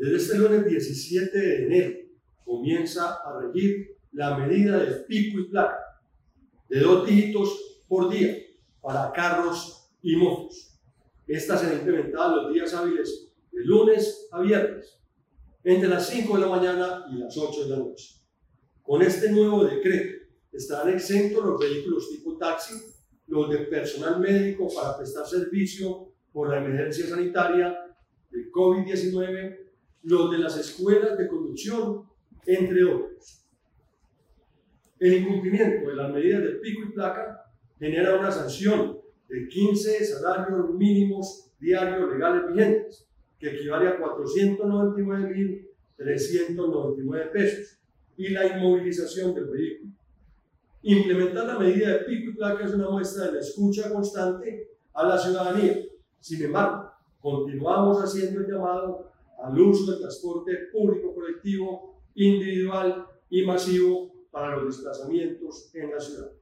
Desde este lunes 17 de enero comienza a regir la medida de pico y placa de 2 dígitos por día para carros y motos. Esta será implementada los días hábiles de lunes a viernes, entre las 5 de la mañana y las 8 de la noche. Con este nuevo decreto estarán exentos los vehículos tipo taxi, los de personal médico para prestar servicio por la emergencia sanitaria del COVID-19, los de las escuelas de conducción, entre otros. El incumplimiento de las medidas de pico y placa genera una sanción de 15 salarios mínimos diarios legales vigentes, que equivale a 499.399 pesos, y la inmovilización del vehículo. Implementar la medida de pico y placa es una muestra de la escucha constante a la ciudadanía. Sin embargo, continuamos haciendo el llamado al uso del transporte público colectivo, individual y masivo para los desplazamientos en la ciudad.